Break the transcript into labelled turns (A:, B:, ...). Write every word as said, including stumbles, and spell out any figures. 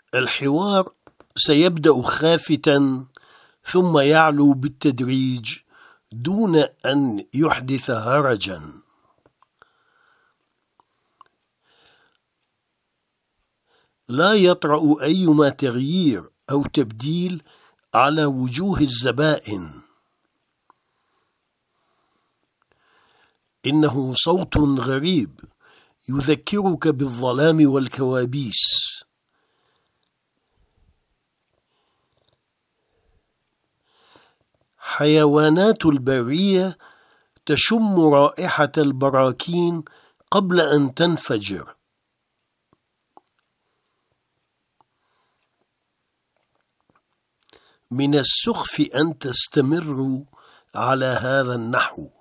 A: الحوار سيبدأ خافتاً ثم يعلو بالتدريج دون أن يحدث هرجاً. لا يطرأ أيما تغيير أو تبديل على وجوه الزبائن. إنه صوت غريب يذكرك بالظلام والكوابيس. حيوانات البرية تشم رائحة البراكين قبل أن تنفجر. من السخف أن تستمروا على هذا النحو.